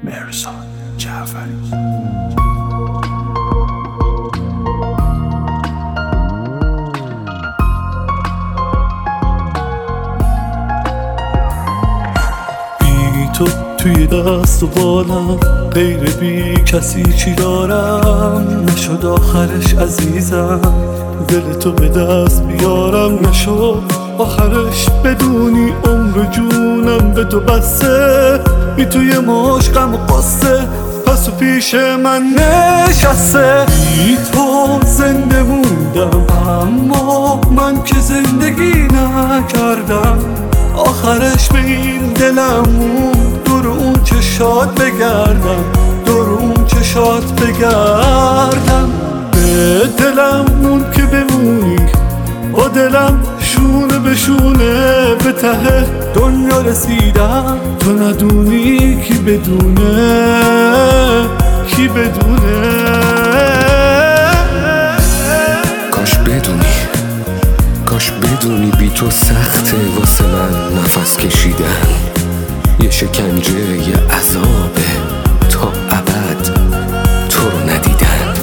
مرزاد جعفری. تو توی دست و بالم غیر بی کسی چی دارم، نشد آخرش عزیزم دل تو به دست بیارم، نشد آخرش بدونی عمر جونم به تو بسته، بی توی مشقم و قصه پس و پیش من نشسته. بی تو زنده موندم اما من که زندگی نکردم، آخرش به این دلم موند دور اون چشات بگردم، دور اون چشات بگردم. به دلم موند که بمونی با دلم شونه به شونه، به ته دنیا رسیدم تو ندونی کی بدونه، کی بدونه. کاش بدونی بی تو سخته واسه من نفس کشیدن، یه شکنجه یه عذابه تا ابد تو رو ندیدن.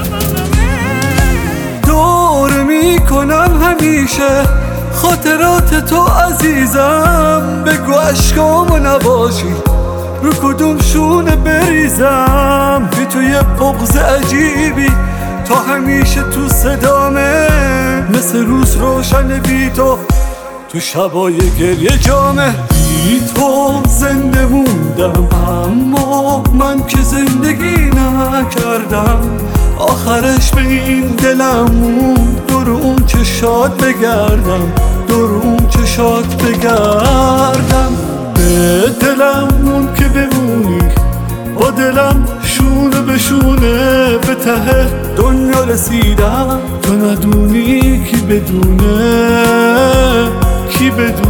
دور میکنم همیشه خاطرات تو عزیزم، بگو عشقامو نباشی رو کدوم شونه بریزم، بی تو یه بغض عجیبی تا همیشه تو صدامه، مثل روز روشن بی تو تو شبای گریه جامه. بی تو زنده موندم اما من که زندگی نکردم، آخرش به این دلم موند دور اون چشات بگردم، دور اون چشات بگردم. به دلم موند که بمونی با دلم شونه به شونه، به ته دنیا رسیدم تو ندونی کی بدونه، کی بدونه.